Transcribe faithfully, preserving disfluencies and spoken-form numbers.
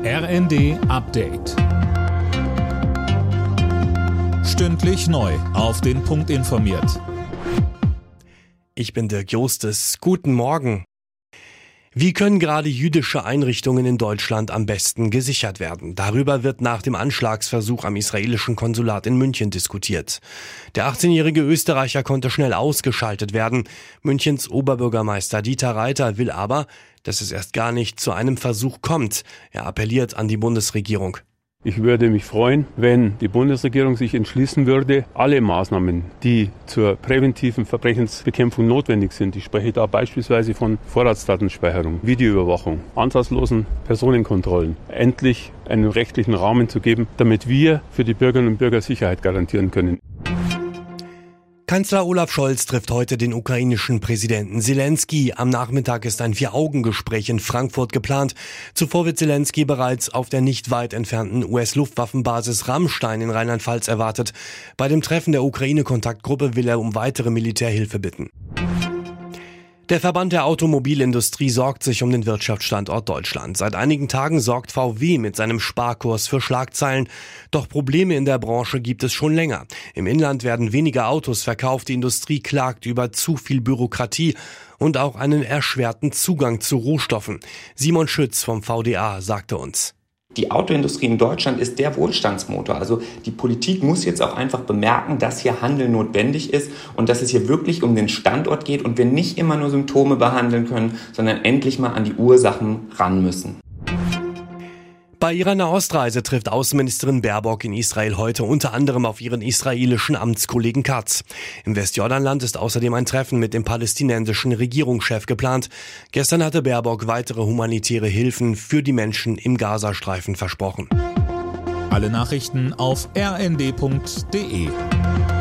R N D Update. Stündlich neu auf den Punkt informiert. Ich bin Dirk Jostes. Guten Morgen. Wie können gerade jüdische Einrichtungen in Deutschland am besten gesichert werden? Darüber wird nach dem Anschlagsversuch am israelischen Konsulat in München diskutiert. Der achtzehnjährige Österreicher konnte schnell ausgeschaltet werden. Münchens Oberbürgermeister Dieter Reiter will aber, dass es erst gar nicht zu einem Versuch kommt. Er appelliert an die Bundesregierung. Ich würde mich freuen, wenn die Bundesregierung sich entschließen würde, alle Maßnahmen, die zur präventiven Verbrechensbekämpfung notwendig sind, ich spreche da beispielsweise von Vorratsdatenspeicherung, Videoüberwachung, ansatzlosen Personenkontrollen, endlich einen rechtlichen Rahmen zu geben, damit wir für die Bürgerinnen und Bürger Sicherheit garantieren können. Kanzler Olaf Scholz trifft heute den ukrainischen Präsidenten Selenskyj. Am Nachmittag ist ein Vier-Augen-Gespräch in Frankfurt geplant. Zuvor wird Selenskyj bereits auf der nicht weit entfernten U S-Luftwaffenbasis Ramstein in Rheinland-Pfalz erwartet. Bei dem Treffen der Ukraine-Kontaktgruppe will er um weitere Militärhilfe bitten. Der Verband der Automobilindustrie sorgt sich um den Wirtschaftsstandort Deutschland. Seit einigen Tagen sorgt V W mit seinem Sparkurs für Schlagzeilen. Doch Probleme in der Branche gibt es schon länger. Im Inland werden weniger Autos verkauft, die Industrie klagt über zu viel Bürokratie und auch einen erschwerten Zugang zu Rohstoffen. Simon Schütz vom V D A sagte uns: Die Autoindustrie in Deutschland ist der Wohlstandsmotor. Also die Politik muss jetzt auch einfach bemerken, dass hier Handel notwendig ist und dass es hier wirklich um den Standort geht und wir nicht immer nur Symptome behandeln können, sondern endlich mal an die Ursachen ran müssen. Bei ihrer Nahostreise trifft Außenministerin Baerbock in Israel heute unter anderem auf ihren israelischen Amtskollegen Katz. Im Westjordanland ist außerdem ein Treffen mit dem palästinensischen Regierungschef geplant. Gestern hatte Baerbock weitere humanitäre Hilfen für die Menschen im Gazastreifen versprochen. Alle Nachrichten auf r n d punkt d e.